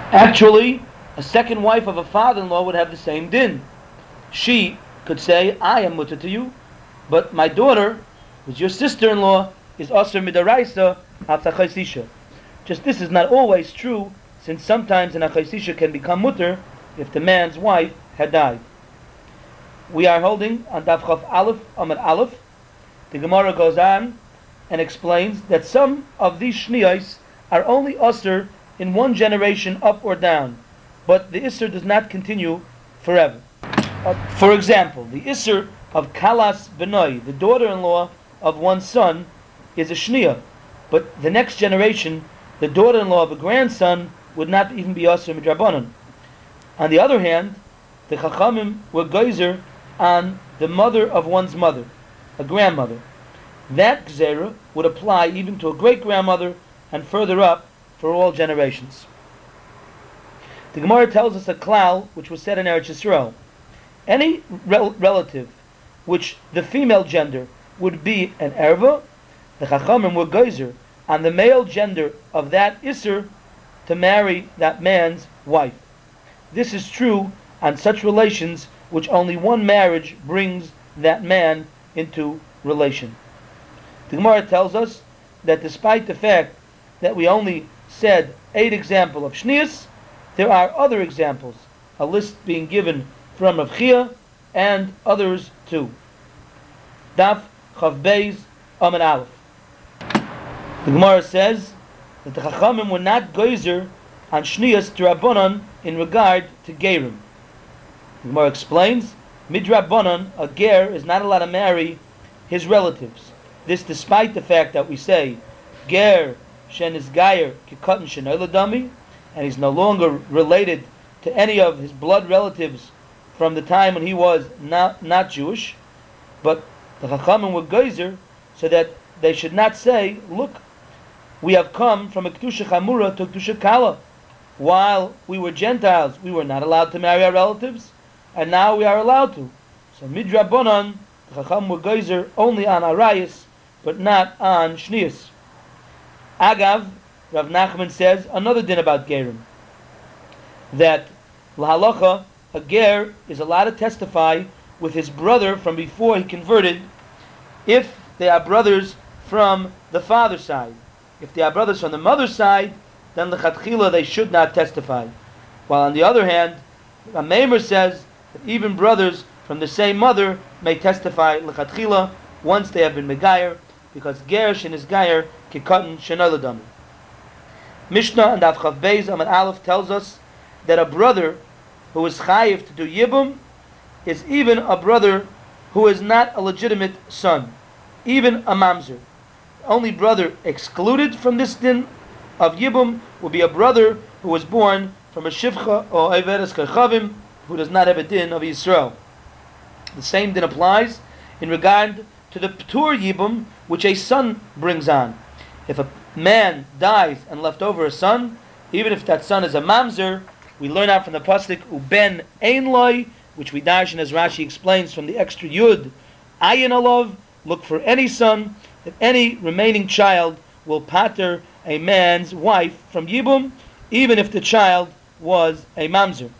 Actually, a second wife of a father-in-law would have the same din. She could say, I am mutter to you, but my daughter, who's your sister-in-law, is asur midaraisa al tachaisisha. Just this is not always true, since sometimes an achaisisha can become mutter if the man's wife had died. We are holding on Daf Chaf Aleph Amud Aleph. The Gemara goes on and explains that some of these shniyos are only asur in one generation up or down, but the isur does not continue forever. For example, the isur of kalas benoi, the daughter-in-law of one's son, is a shniya, but the next generation, the daughter-in-law of a grandson, would not even be asur midrabanan. On the other hand, the chachamim were geyser on the mother of one's mother, a grandmother. That gzera would apply even to a great-grandmother and further up for all generations. The Gemara tells us a klal which was said in Eretz Yisrael. Any relative which the female gender would be an erva, the chachamim were geyser on the male gender of that isser to marry that man's wife. This is true on such relations which only one marriage brings that man into relation. The Gemara tells us that despite the fact that we only said 8 examples of shniyas, there are other examples, a list being given from Rav Chia and others too. Daf Chav Beis Amud Aleph. The Gemara says that the Chachamim were not geyser on shniyas d'Rabbanan in regard to gerim. The Gemara explains, midrabbanan, a ger is not allowed to marry his relatives. This despite the fact that we say ger shen is gayer kikatan shenoiladami, and he's no longer related to any of his blood relatives from the time when he was not Jewish, but the Chachamim were geyser so that they should not say, look, we have come from a Kedusha Chamura to a Kedusha Kala. While we were Gentiles, we were not allowed to marry our relatives, and now we are allowed to. So midrabanan, the Chacham were geyser only on arayis, but not on shniyas. Agav, Rav Nachman says another din about gerim, that lahalacha, a ger is allowed to testify with his brother from before he converted, if they are brothers from the father's side. If they are brothers from the mother's side, then l'chatchila they should not testify. While on the other hand, a Meimer says that even brothers from the same mother may testify l'chatchila once they have been megayer, because ger shen is gayer kikatan shenoladam. Mishnah and Daf Chav Beis Amud Aleph tells us that a brother who is chayiv to do yibum is even a brother who is not a legitimate son, even a mamzer. The only brother excluded from this din of yibum will be a brother who was born from a shivcha or averes kachavim, who does not have a din of Yisrael. The same din applies in regard to the ptur yibum which a son brings on. If a man dies and left over a son, even if that son is a mamzer, we learn out from the pasuk uben ein loy, which we darshan as Rashi explains from the extra yud ayin alav, look for any son, that any remaining child will pater a man's wife from yibum, even if the child was a mamzer.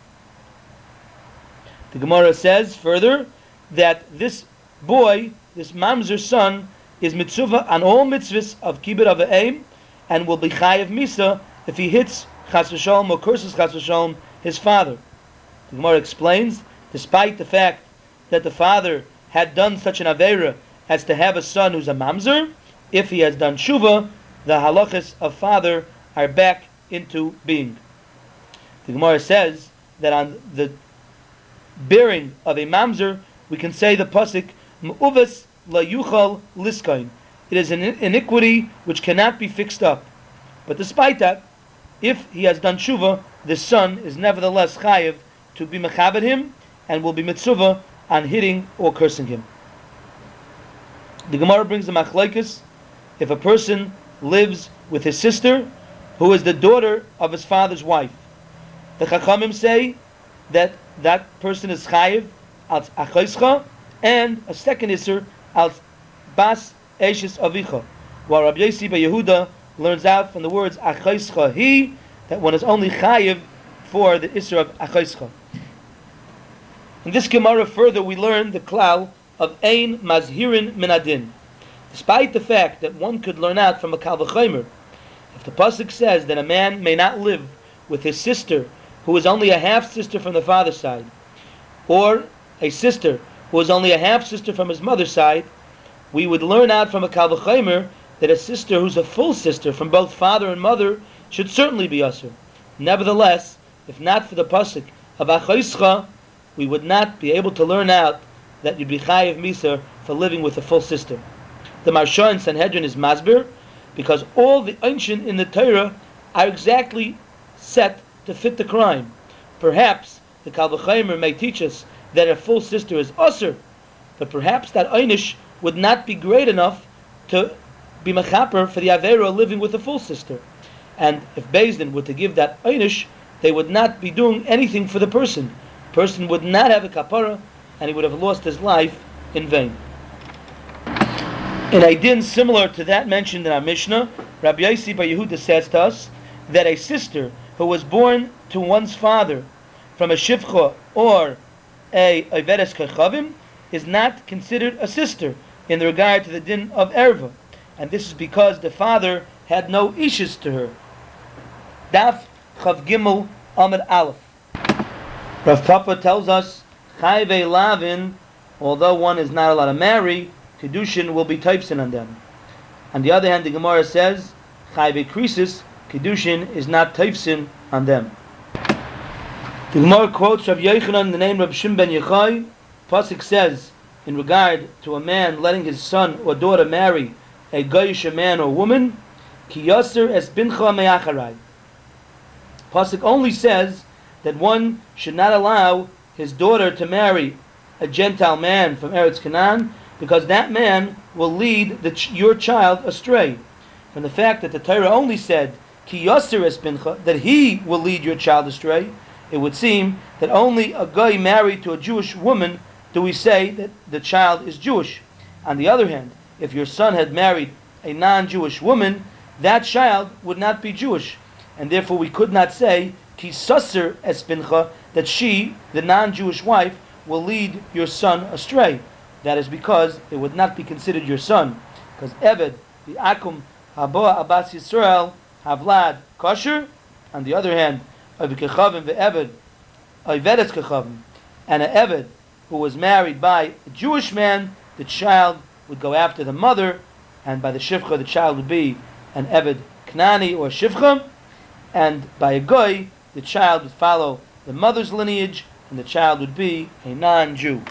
The Gemara says further that this boy, this mamzer son, is mitzvah on all mitzvahs of kibbut of aim, and will be chayav misa if he hits chas v'sholom or curses chas v'sholom his father. The Gemara explains, despite the fact that the father had done such an aveira as to have a son who's a mamzer, if he has done tshuva, the halachas of father are back into being. The Gemara says that on the bearing of a mamzer, we can say the pasuk me'uves la yuchal liskain. It is an iniquity which cannot be fixed up. But despite that, if he has done tshuva, the son is nevertheless chayiv to be mechabed him and will be mitzvah on hitting or cursing him. The Gemara brings the machlokes if a person lives with his sister, who is the daughter of his father's wife. The Chachamim say that that person is chayiv als achaischa, and a second iser als bas eshes avicha. While Rabbi Yossi Bar Yehuda learns out from the words achaischa he, that one is only chayiv for the Isser of Achaischa. In this Gemara further we learn the klal of Ein Mazhirin Min Adin. Despite the fact that one could learn out from a Kal V'chomer, if the pasuk says that a man may not live with his sister who is only a half sister from the father's side, or a sister who is only a half sister from his mother's side, we would learn out from a Kal V'chomer that a sister who's a full sister from both father and mother should certainly be usher. Nevertheless, if not for the pasuk of Achaischa, we would not be able to learn out that you'd be chayiv misa for living with a full sister. The Marsha in Sanhedrin is masbir, because all the einshin in the Torah are exactly set to fit the crime. Perhaps the Kal V'chomer may teach us that a full sister is usher, but perhaps that einish would not be great enough to be mechaper for the avera living with a full sister. And if Beis Din were to give that einish, they would not be doing anything for the person. The person would not have a kapara, and he would have lost his life in vain. In a din similar to that mentioned in our Mishnah, Rabbi Yossi Bar Yehuda says to us that a sister who was born to one's father from a shivcha or a Ovedes Kechavim is not considered a sister in regard to the din of erva, and this is because the father had no issues to her. Daf Chav Gimel Amud Aleph. Rav Papa tells us Chayvei Lavin, although one is not allowed to marry, Kedushin will be typsin on them. On the other hand, the Gemara says Chayvei Krisis, Kedushin is not typsin on them. The Gemara quotes Rav Yochanan in the name of Rav Shimon ben Yochai. Pasuk says, in regard to a man letting his son or daughter marry a goyish man or woman, Ki Yasser es bincha me'acharai. Pasuk only says that one should not allow his daughter to marry a Gentile man from Eretz Canaan, because that man will lead your child astray. From the fact that the Torah only said Ki Yasser es bincha, that he will lead your child astray, it would seem that only a guy married to a Jewish woman do we say that the child is Jewish. On the other hand, if your son had married a non-Jewish woman, that child would not be Jewish, and therefore we could not say Ki Sasser es bincha, that she, the non-Jewish wife, will lead your son astray. That is because it would not be considered your son, because Eved, the Akum, Haba Abbas Yisrael, Havlad, kosher. On the other hand, Kechavim ve'Eved, Ovedes Kechavim, and an Eved who was married by a Jewish man, the child would go after the mother, and by the Shivcha the child would be an Eved Knani or Shivcha, and by a Goy the child would follow the mother's lineage, and the child would be a non-Jew.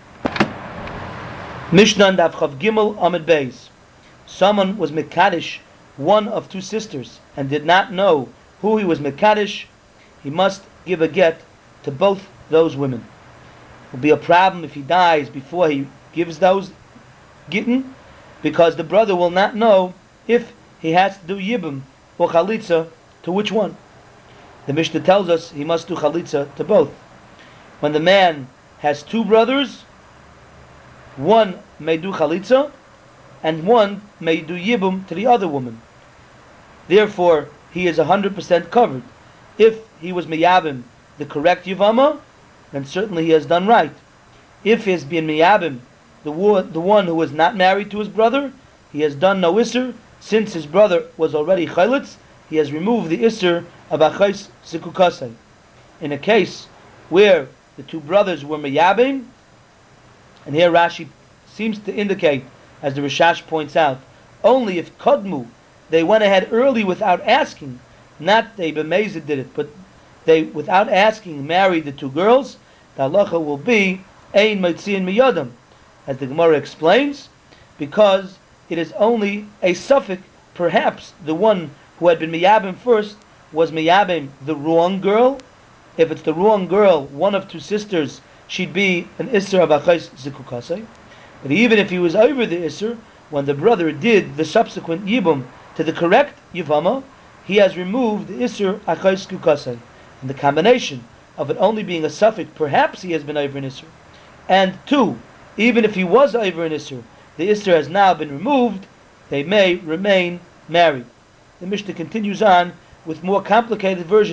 Mishnah Daf Chav Gimel Amud Beis. Someone was Mekadesh, one of two sisters, and did not know who he was Mekadesh. He must give a get to both those women. It will be a problem if he dies before he gives those gittin, because the brother will not know if he has to do yibum or chalitza to which one. The Mishnah tells us he must do chalitza to both. When the man has two brothers, one may do chalitza and one may do yibum to the other woman. Therefore, he is 100% covered. If he was miyabim the correct yivama, then certainly he has done right. If he has been miyabim the one who was not married to his brother, he has done no isser. Since his brother was already chalitz, he has removed the isser of achais zikukasei. In a case where the two brothers were miyabim, and here Rashi seems to indicate, as the Rishash points out, only if kadmu, they went ahead early without asking, not they b'mezid did it, but they without asking married the two girls, the halacha will be ein motziin miyadam, as the Gemara explains, because it is only a suffix. Perhaps the one who had been miyabim first was miyabim the wrong girl. If it's the wrong girl, one of two sisters, she'd be an isser of achais zikukasei. But even if he was over the isser, when the brother did the subsequent yibum to the correct yivama, he has removed the isser achais zikukasei. And the combination of it only being a suffix, perhaps he has been over an isser, and two, even if he was over an isser, the isser has now been removed, they may remain married. The Mishnah continues on with more complicated versions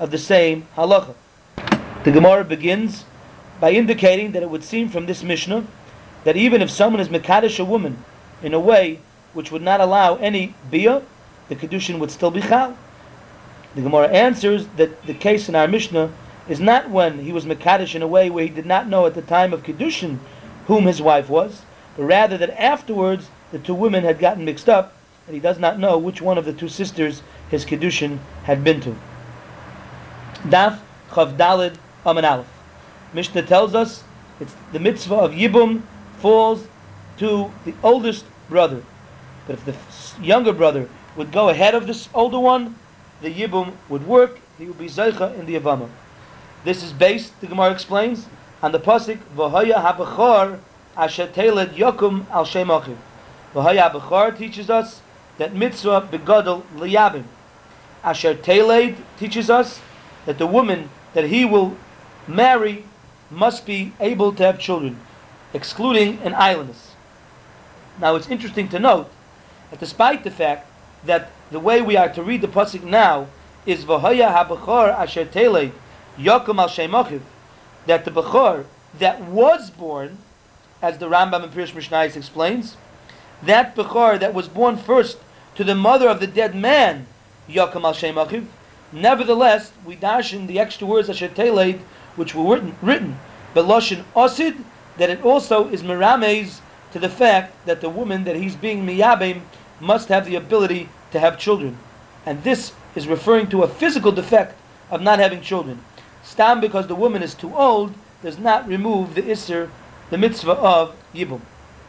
of the same halacha. The Gemara begins by indicating that it would seem from this Mishnah that even if someone is mekadesh a woman in a way which would not allow any biyah, the kedushin would still be chal. The Gemara answers that the case in our Mishnah is not when he was mekadesh in a way where he did not know at the time of kedushin whom his wife was, but rather that afterwards the two women had gotten mixed up and he does not know which one of the two sisters his kedushin had been to. Daf Chav Daled Amen Aleph. Mishnah tells us it's the mitzvah of Yibum falls to the oldest brother. But if the younger brother would go ahead of this older one, the Yibum would work, he would be Zeicha in the Yavama. This is based, the Gemara explains, on the pasuk V'haya HaBechor Asher Teled Yokum Al Shem Achiv. V'haya HaBechor teaches us that mitzvah begadol liyabim. Asher Teled teaches us that the woman that he will marry must be able to have children, excluding an islandess. Now it's interesting to note that despite the fact that the way we are to read the pasuk now is V'haya HaBechor Asher Teled Yokum Al Shem Achiv, that the Bechor that was born, as the Rambam and Pirush Mishnayos explains, that Bechor that was born first to the mother of the dead man, Yokum Al Shem Achiv, nevertheless, we dash in the extra words Asher Teled, which were written Beloshin Osid, that it also is Merames to the fact that the woman that he's being Miyabim must have the ability to have children. And this is referring to a physical defect of not having children. Stam, because the woman is too old, does not remove the Isser, the mitzvah of Yibum.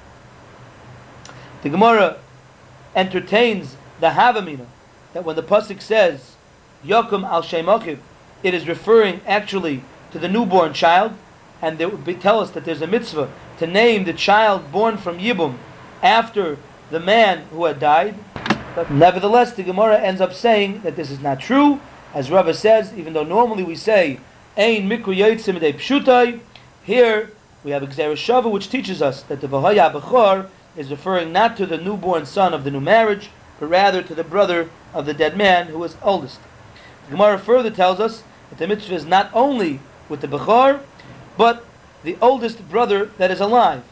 The Gemara entertains the Havamina that when the pasuk says Yokum Al Shem Achiv, it is referring actually to the newborn child, and they would tell us that there's a mitzvah to name the child born from Yibum after the man who had died. But nevertheless, the Gemara ends up saying that this is not true, as Rava says, even though normally we say Ein Mikru Yotzim Midei Pshutai, here we have Gzeira Shava, which teaches us that the V'haya Bechor is referring not to the newborn son of the new marriage, but rather to the brother of the dead man who was oldest. The Gemara further tells us that the mitzvah is not only with the Bechor, but the oldest brother that is alive.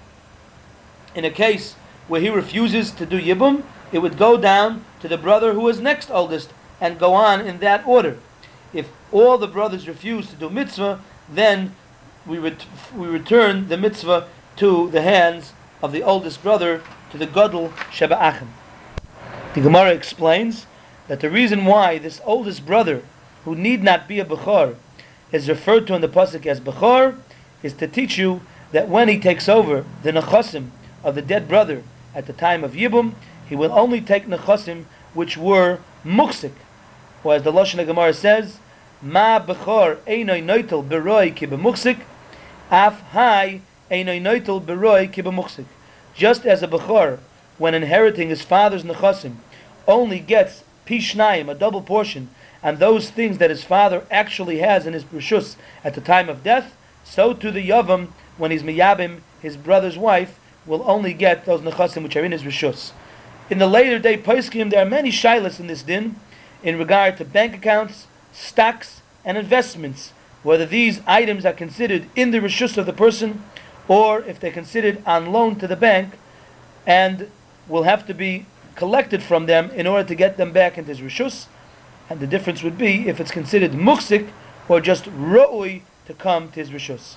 In a case where he refuses to do Yibum, it would go down to the brother who is next oldest and go on in that order. If all the brothers refuse to do mitzvah, then we return the mitzvah to the hands of the oldest brother, to the Gadol Sheba Achim. The Gemara explains that the reason why this oldest brother, who need not be a Bechor, is referred to in the pasuk as Bechor, is to teach you that when he takes over the nechasim of the dead brother at the time of Yibum, he will only take nechasim which were muksik, or as the Lashon Gemara says, Ma Bechor einoi noitel beroi ki b'muksik, af hai einoi noitel beroi ki b'muksik. Just as a Bechor, when inheriting his father's nechasim, only gets pishnayim, a double portion, and those things that his father actually has in his rishus at the time of death, so to the Yavam, when he's miyabim, his brother's wife, will only get those nechasim which are in his rishus. In the later day poskim, there are many shilas in this din in regard to bank accounts, stocks, and investments, whether these items are considered in the rishus of the person, or if they're considered on loan to the bank, and will have to be collected from them in order to get them back into his rishus. And the difference would be if it's considered muksik or just ro'ui to come to his rishus.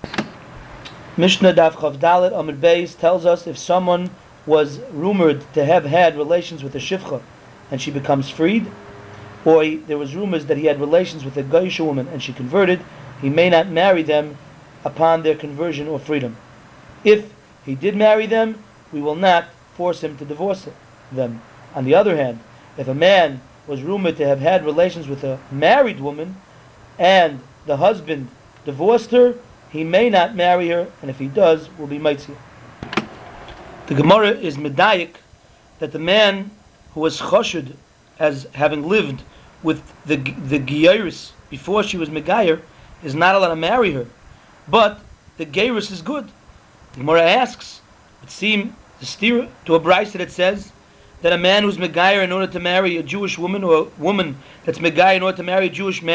Mishnah Daf Chav Dalet Amud Beis tells us if someone was rumored to have had relations with a shivcha and she becomes freed, or there was rumors that he had relations with a Goyish woman and she converted, he may not marry them upon their conversion or freedom. If he did marry them, we will not force him to divorce them. On the other hand, if a man was rumored to have had relations with a married woman and the husband divorced her, he may not marry her, and if he does, will be meitzir. The Gemara is medayik that the man who was choshud as having lived with the Geiris before she was Megayer is not allowed to marry her, but the Geiris is good. The Gemara asks, it seems to steer to a brayso that says that a man who's Megayer in order to marry a Jewish woman, or a woman that's Megayer in order to marry a Jewish man,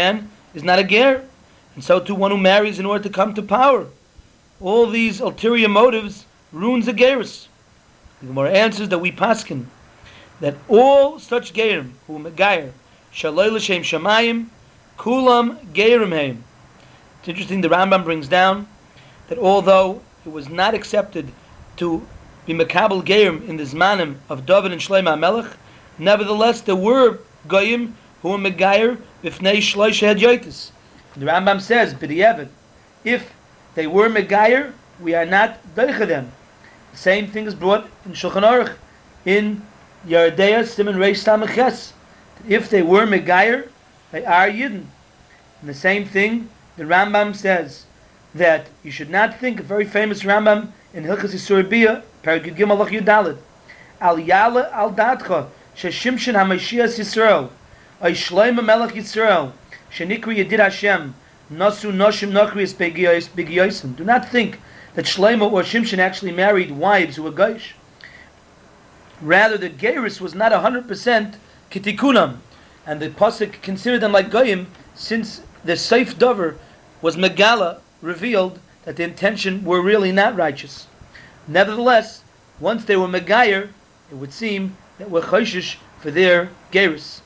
is not a ger, and so too one who marries in order to come to power. All these ulterior motives ruins a gerus. The Gemara answers that we paskin that all such gerim who megayer shaloi l'shem shamayim kulam gerim heim. It's interesting. The Rambam brings down that although it was not accepted to be mekabel gerim in the zmanim of David and Shlomo HaMelech, nevertheless there were goyim who were megayer b'fnei shloisha hadyotis. The Rambam says, b'di'evet, if they were megayer, we are not doicha them. The same thing is brought in Shulchan Aruch, in Yeridea Siman Reish Samaches. If they were megayer, they are yidden. And the same thing, the Rambam says that you should not think, a very famous Rambam in Hilchos Yisur Bia, Perek Gimel Lach Yudalet, Al Yale Al Datcha, Sheshimshin HaMashiach Yisrael, Ay Shlomo Melech Yisrael, Shenikri Yedid Hashem, Nasu Noshim Nochrius Begiyosim. Do not think that Shlomo or Shimshon actually married wives who were Goyish. Rather, the Gerus was not 100% Kitikunam, and the Pasuk considered them like Goyim, since the Seif Dover was Megala, revealed that the intention were really not righteous. Nevertheless, once they were Megayer, it would seem that were Choshish for their Gerus.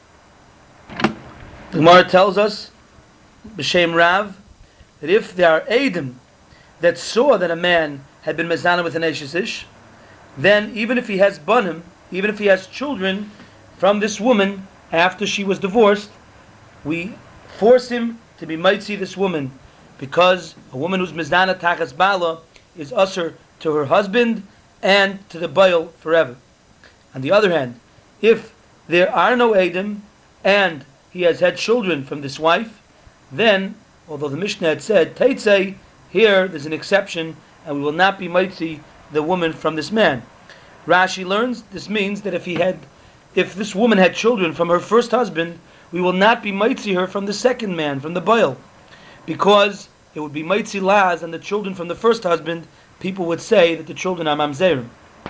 The Gemara tells us, B'Shem Rav, that if there are Eidim that saw that a man had been mezana with an Eshes Ish, then even if he has banim, even if he has children from this woman after she was divorced, we force him to be mitzi this woman, because a woman who's mezana tachas bala is usher to her husband and to the bail forever. On the other hand, if there are no Eidim and he has had children from this wife, then, although the Mishnah had said Teitzei, here there's an exception, and we will not be mitzi the woman from this man. Rashi learns this means that if this woman had children from her first husband, we will not be mitzi her from the second man, from the bail, because it would be mitzi laz, and the children from the first husband, people would say that the children are mamzerim.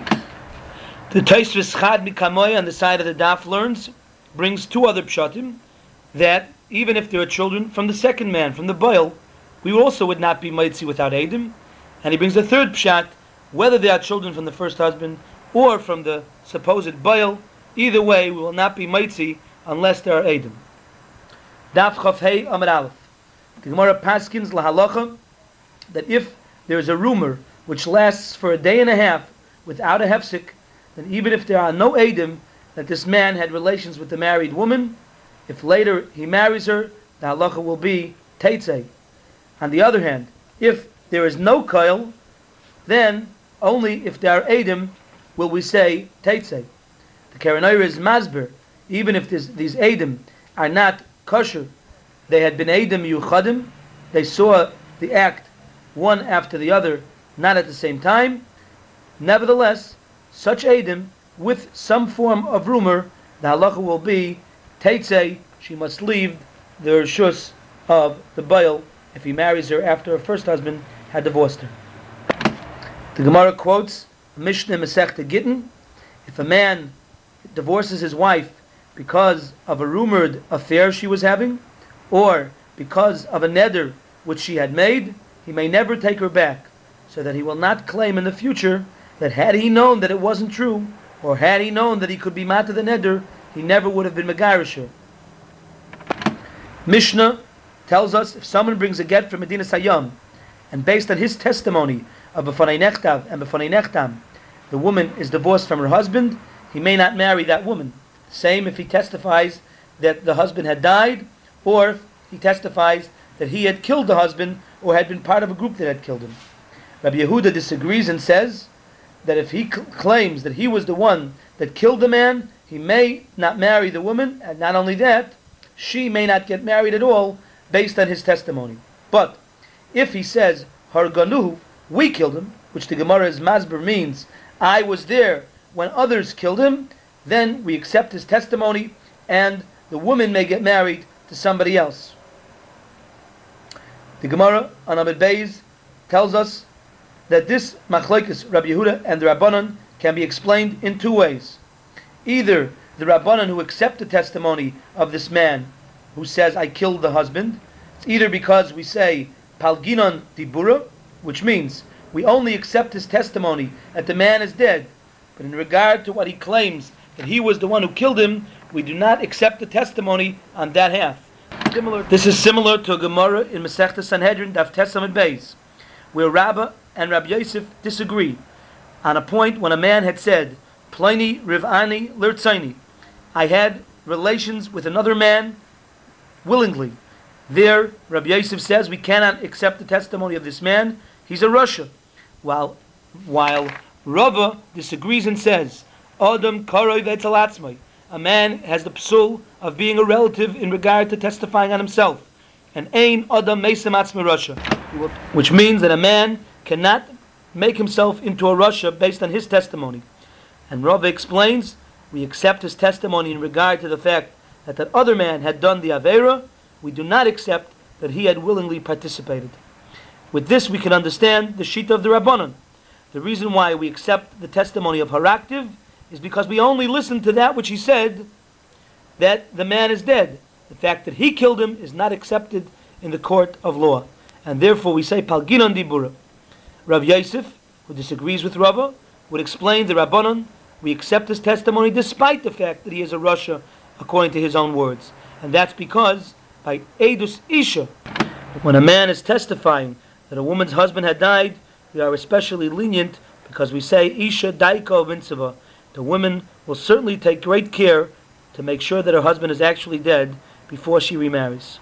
The Tosfos Chad Mikamoy on the side of the daf learns, brings two other pshatim, that even if there are children from the second man, from the bail, we also would not be mitzi without Eidim. And he brings a third pshat, whether they are children from the first husband or from the supposed bail, either way we will not be mitzi unless there are Eidim. Daf Chaf Hei Amar Aleph. The Gemara paskins lahalacha that if there is a rumor which lasts for a day and a half without a hefsek, then even if there are no Eidim that this man had relations with the married woman, if later he marries her, the halacha will be teitzei. On the other hand, if there is no koil, then only if there are Eidim will we say teitzei. The Keren Orah is masber, even if these Eidim are not kosher, they had been Eidim yuchadim, they saw the act one after the other, not at the same time. Nevertheless, such Eidim with some form of rumor, the halacha will be Teitzei, she must leave the reshus of the bail if he marries her after her first husband had divorced her. The Gemara quotes Mishnah Masechta Gittin: if a man divorces his wife because of a rumored affair she was having, or because of a neder which she had made, he may never take her back, so that he will not claim in the future that had he known that it wasn't true, or had he known that he could be mata the neder, he never would have been megarish her. Mishnah tells us if someone brings a get from Medina Sayyam, and based on his testimony of B'fanei Nechtav and B'fanei Nechtam, the woman is divorced from her husband, he may not marry that woman. Same if he testifies that the husband had died, or if he testifies that he had killed the husband, or had been part of a group that had killed him. Rabbi Yehuda disagrees and says that if he claims that he was the one that killed the man, he may not marry the woman, and not only that, she may not get married at all based on his testimony. But if he says, Harganuhu, we killed him, which the Gemara's Masber means, I was there when others killed him, then we accept his testimony, and the woman may get married to somebody else. The Gemara on Amud Beis tells us that this machlokes Rabbi Yehuda and the Rabbanan can be explained in two ways. Either the Rabbanan who accept the testimony of this man who says, I killed the husband, It's either because we say palginon dibura, which means we only accept his testimony that the man is dead, but in regard to what he claims that he was the one who killed him, we do not accept the testimony on that half. This is similar to a Gemara in Masechta Sanhedrin Daf Tesamid Beis, where Rabbah and Rabbi Yosef disagree on a point when a man had said, Pliny Rivani Lirtzaini, I had relations with another man willingly. There, Rabbi Yosef says we cannot accept the testimony of this man. He's a Rasha. While Rabbah disagrees and says, Adam karoi ve'etalatzmai, a man has the psul of being a relative in regard to testifying on himself. And ein adam meisem atzmai Rasha, which means that a man cannot make himself into a Rasha based on his testimony. And Rabbah explains, we accept his testimony in regard to the fact that that other man had done the Aveira. We do not accept that he had willingly participated. With this we can understand the Shita of the Rabbanon. The reason why we accept the testimony of Haraktiv is because we only listen to that which he said, that the man is dead. The fact that he killed him is not accepted in the court of law. And therefore we say Palginon Dibura. Rav Yosef, who disagrees with Rabbah, would explain the Rabbanon, we accept his testimony despite the fact that he is a Rasha according to his own words. And that's because by Edus Isha, when a man is testifying that a woman's husband had died, we are especially lenient because we say Isha Daiko Vinsava. The woman will certainly take great care to make sure that her husband is actually dead before she remarries.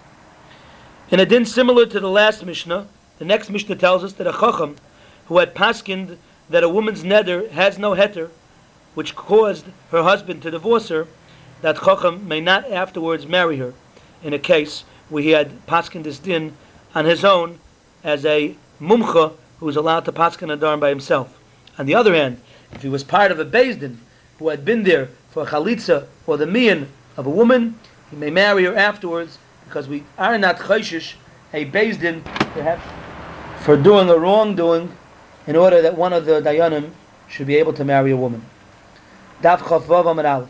In a din similar to the last Mishnah, the next Mishnah tells us that a Chacham who had paskined that a woman's neder has no heter, which caused her husband to divorce her, that Chacham may not afterwards marry her, in a case where he had paskined this din on his own as a mumcha who was allowed to paskin a darn by himself. On the other hand, if he was part of a beis din who had been there for a chalitza or the mian of a woman, he may marry her afterwards, because we are not chayshish a beis din perhaps for doing a wrongdoing in order that one of the dayanim should be able to marry a woman. Daf Chaf Vav Amud Aleph.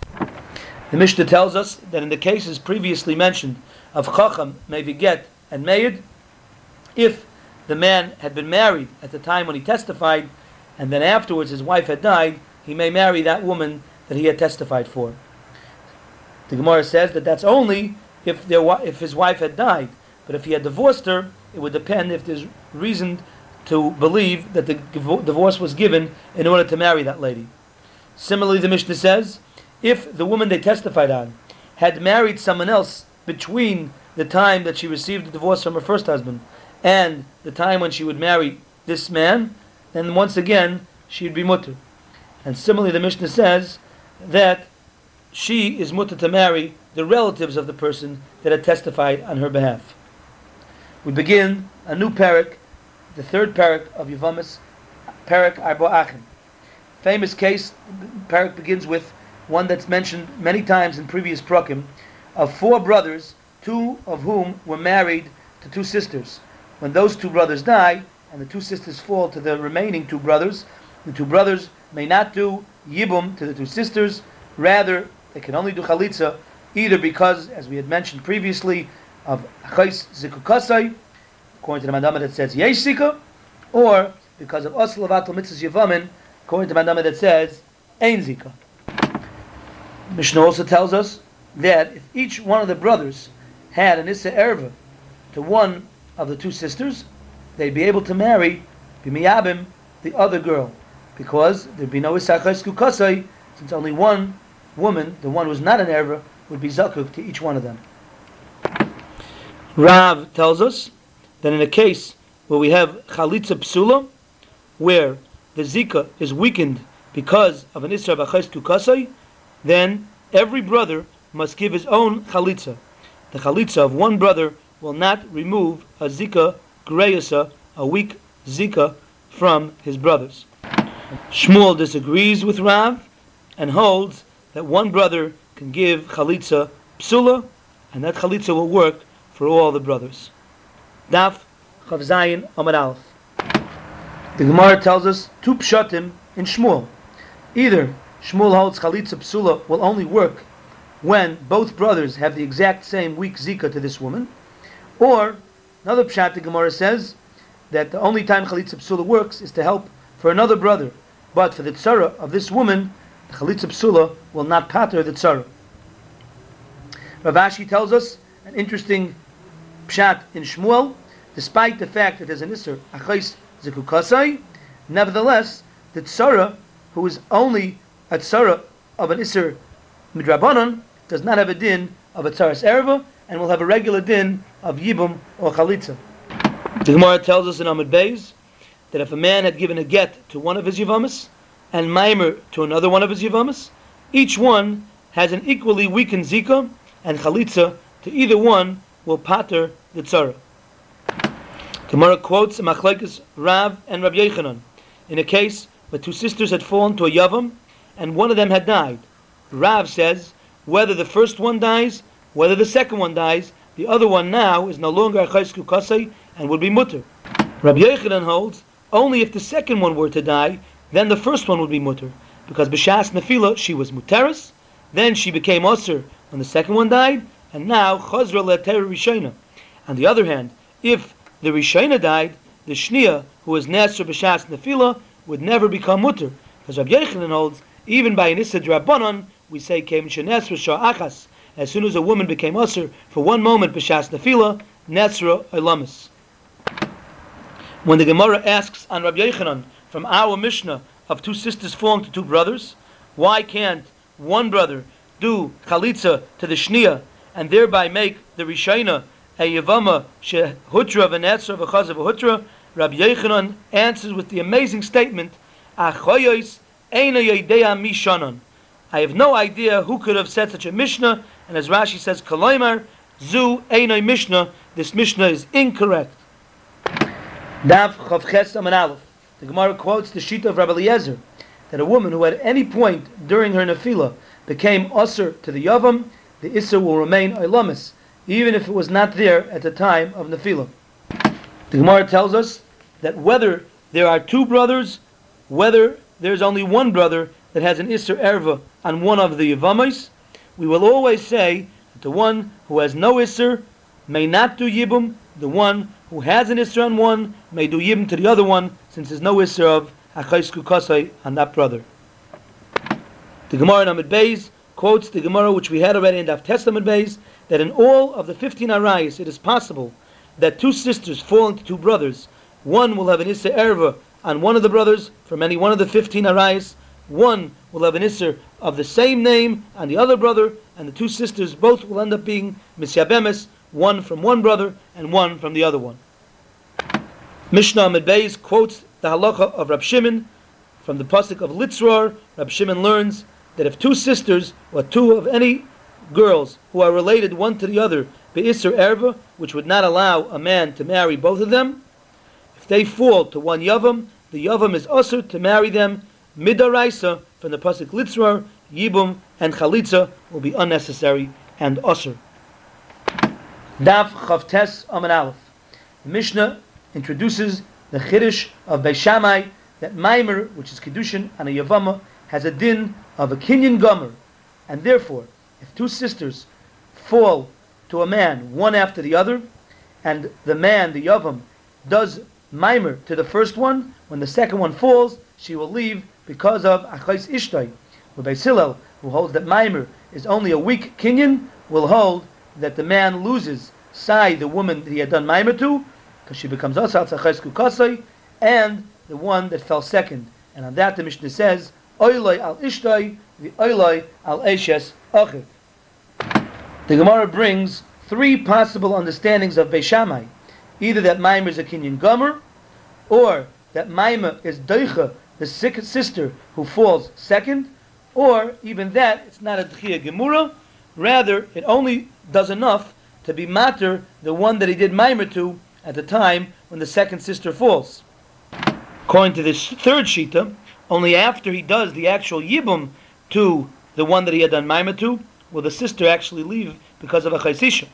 The Mishnah tells us that in the cases previously mentioned of Chacham, Meviget, and Meid, if the man had been married at the time when he testified, and then afterwards his wife had died, he may marry that woman that he had testified for. The Gemara says that that's only if his wife had died. But if he had divorced her, it would depend if there's reason to believe that the divorce was given in order to marry that lady. Similarly, the Mishnah says, if the woman they testified on had married someone else between the time that she received the divorce from her first husband and the time when she would marry this man, then once again she would be mutter. And similarly, the Mishnah says that she is mutter to marry the relatives of the person that had testified on her behalf. We begin a new parak, the third parak of Yevamos, parak Arba Achim. Famous case, parak begins with one that's mentioned many times in previous prakim, of four brothers, two of whom were married to two sisters. When those two brothers die, and the two sisters fall to the remaining two brothers, the two brothers may not do yibum to the two sisters, rather they can only do chalitza, either because, as we had mentioned previously, of achais zikukasai, according to the mandama that says yesh zika, or because of osel avatul mitzvahs yevamin, according to the mandama that says ein zika. Mishnah also tells us that if each one of the brothers had an issa erva to one of the two sisters, they'd be able to marry b'miyabim the other girl, because there'd be no issa achais zikukasai, since only one woman, the one who's not an erva, would be zakuk to each one of them. Rav tells us that in a case where we have chalitza psula, where the zika is weakened because of an isra b'chais kukasai, then every brother must give his own chalitza. The chalitza of one brother will not remove a zika greyasa, a weak zika, from his brothers. Shmuel disagrees with Rav and holds that one brother can give chalitza psula, and that chalitza will work for all the brothers. Daf Chav Zayin Amud Aleph. The Gemara tells us two pshatim in Shmuel. Either Shmuel holds chalitza psula will only work when both brothers have the exact same weak zika to this woman, Or another pshat, the Gemara says that the only time chalitza psula works is to help for another brother, but for the tzara of this woman, the chalitza psula will not pater the tzara. Rav Ashi tells us an interesting pshat in Shmuel. Despite the fact that there's an isser achais zekukasai, nevertheless, the tzara, who is only a tzara of an isser midrabanan, does not have a din of a tzaras erva, and will have a regular din of yibum or chalitza. The Gemara tells us in Amud Beis that if a man had given a get to one of his yivamis and maimer to another one of his yivamis, each one has an equally weakened zika, and chalitza to either one will pater the tzara. Gemara quotes Machlekes Rav and Rabbi Yochanan in a case where two sisters had fallen to a yavam and one of them had died. Rav says whether the first one dies, whether the second one dies, the other one now is no longer a chayes kukasei and would be mutter. Rabbi Yochanan holds only if the second one were to die, then the first one would be mutter, because b'shas nefila she was muteris, then she became osir when the second one died, and now chazra le'ter rishayna. On the other hand, if the rishayna died, the shnia who was nesra b'shas nefila would never become mutter, because Rabbi Yochanan holds even by an issa drabanan we say kem shenesra sha'achas. As soon as a woman became usher for one moment b'shas nefila, nesra ilamis. When the Gemara asks on Rabbi Yochanan from our Mishnah of two sisters falling to two brothers, why can't one brother do chalitza to the shnia and thereby make the rishayna a yavama shehutra v'netzra v'chazav v'hutra? Rabbi Yochanan answers with the amazing statement, Achoyos eina yedea mishanan. I have no idea who could have said such a Mishnah, and as Rashi says, Kaloimar, Zu Einoi Mishnah, this Mishnah is incorrect. Dav Chavches Aman Aleph. The Gemara quotes the Shita of Rabbi Eliezer, that a woman who at any point during her nefila became Osir to the Yavam, the Isser will remain Ilamis, even if it was not there at the time of nefila. The Gemara tells us that whether there are two brothers, whether there's only one brother that has an Isser Erva on one of the Yavamais, we will always say that the one who has no Isser may not do Yibum, the one who has an Isser on one may do Yibum to the other one, since there's no Isser of Achais Kukasai on that brother. The Gemara in Amud Beis quotes the Gemara which we had already in Daf Tes Amud Beis, that in all of the 15 Arayos it is possible that two sisters fall into two brothers. One will have an Isser Erva on one of the brothers from any one of the 15 Arayos. One will have an Isser of the same name on the other brother, and the two sisters both will end up being Misyabemes, one from one brother and one from the other one. Mishnah Amud Beis quotes the halacha of Rab Shimon from the pasuk of Litzror. Rab Shimon learns that if two sisters or two of any girls who are related one to the other be'isser erva, which would not allow a man to marry both of them, if they fall to one yavam, the yavam is usher to marry them midaraisa. From the pasuk Litzror, yibum and chalitza will be unnecessary and usher. Daf Chavtes Aman Aleph. The Mishnah introduces the chiddush of Beis Shammai that maimer, which is kiddushin on a yavama, has a din of a kinyan gomer, and therefore, if two sisters fall to a man one after the other, and the man, the yavam, does maimer to the first one, when the second one falls, she will leave because of achais ishtai. Where Beis Hillel, who holds that maimer is only a weak kinyan, will hold that the man loses sai, the woman that he had done maimer to, because she becomes asal tzachais kukasai, and the one that fell second. And on that the Mishnah says, oiloi al ishtai, the oiloi al eshes achiv. The Gemara brings three possible understandings of Beis Shammai: either that maimer is a kinyan gomer, or that maimer is doicha, the sister who falls second, or even that it's not a d'chia gemura, rather it only does enough to be mater the one that he did maimer to at the time when the second sister falls. According to this third shita, only after he does the actual yibum to the one that he had done maimer to will the sister actually leave because of a chaysisha.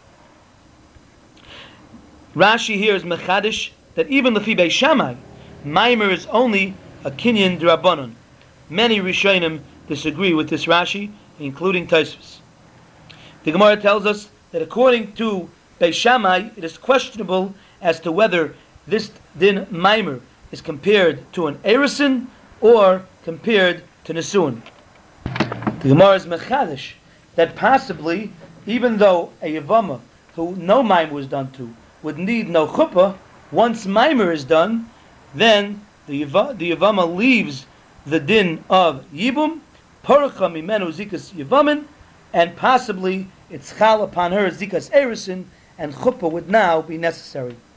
Rashi here is mechadish that even lefi Beis Shammai, maimer is only a kinyan d'Rabbanan. Many Rishonim disagree with this Rashi, including Tosfos. The Gemara tells us that according to Beis Shammai, it is questionable as to whether this din maimer is compared to an erisin or compared to nesuin. The Gemara is mechadish that possibly, even though a yavama who no maimer was done to would need no chuppah, once maimer is done, then the yavama leaves the din of yibum, paracha mimenu zikas yavamin, and possibly it's chal upon her zikas erisin, and chuppah would now be necessary.